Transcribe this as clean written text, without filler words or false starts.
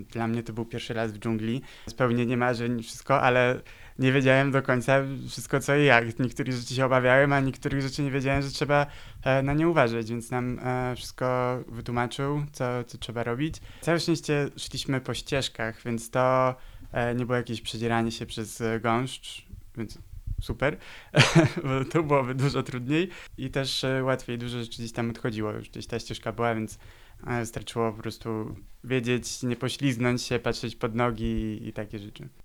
Dla mnie to był pierwszy raz w dżungli. Spełnienie marzeń, wszystko, ale nie wiedziałem do końca wszystko co i jak. Niektórych rzeczy się obawiałem, a niektórych rzeczy nie wiedziałem, że trzeba na nie uważać, więc nam wszystko wytłumaczył, co trzeba robić. Całe szczęście szliśmy po ścieżkach, więc to nie było jakieś przedzieranie się przez gąszcz, więc super, bo to byłoby dużo trudniej i też łatwiej dużo rzeczy gdzieś tam odchodziło. Już gdzieś ta ścieżka była, więc wystarczyło po prostu wiedzieć, nie pośliznąć się, patrzeć pod nogi i takie rzeczy.